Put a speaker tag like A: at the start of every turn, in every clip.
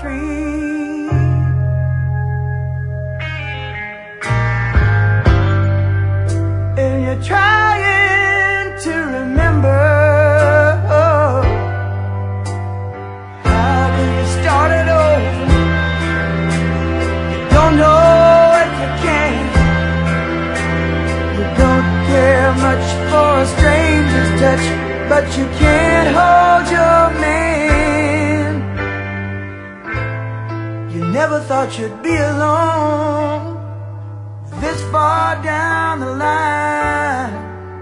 A: street. And you're trying to remember, how do you start it over? You don't know if you can. You don't care much for a stranger's touch, but you can't hold your man. You never thought you'd be alone this far down the line.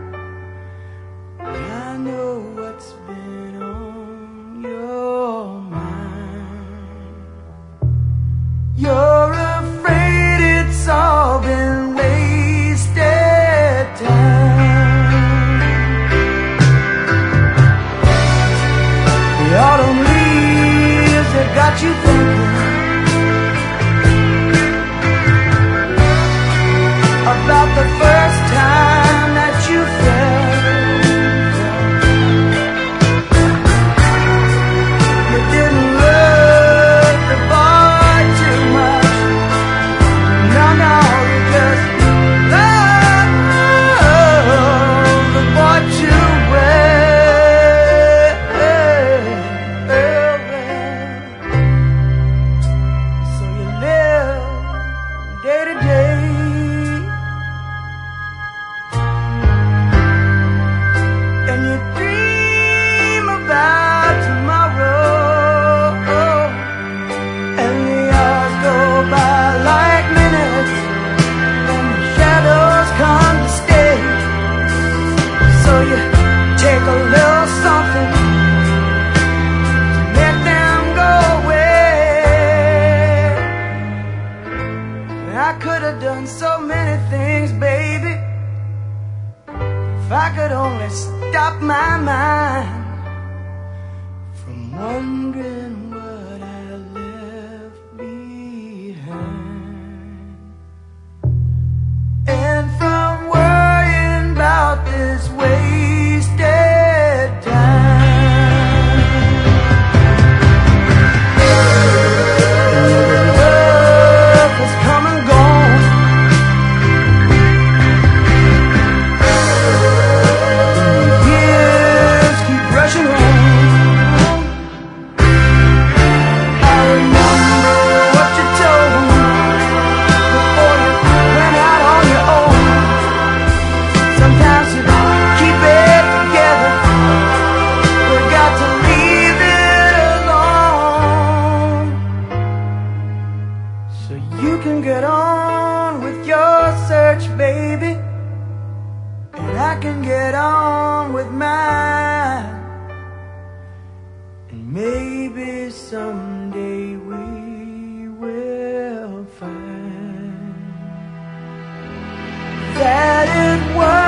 A: I know what's been on your mind. You're afraid it's all been wasted time. The autumn leaves that got you thinking about the first time that you fell. You didn't love the boy too much. No, no, you just loved the boy too well. So you live day to day, and you dream about tomorrow, and the hours go by like minutes, and the shadows come to stay. So you take a little something to make them go away. And I could have done so many things, baby, if I could only stop my mind from wondering what I left behind, and from worrying about this wasted time. Love has come and gone. Years keep rushing on. I remember what you told me before you went out on your own. Sometimes you keep it together, we got to leave it alone, so you can get on with your search, baby, and I can get on with mine. And maybe someday we will find that it was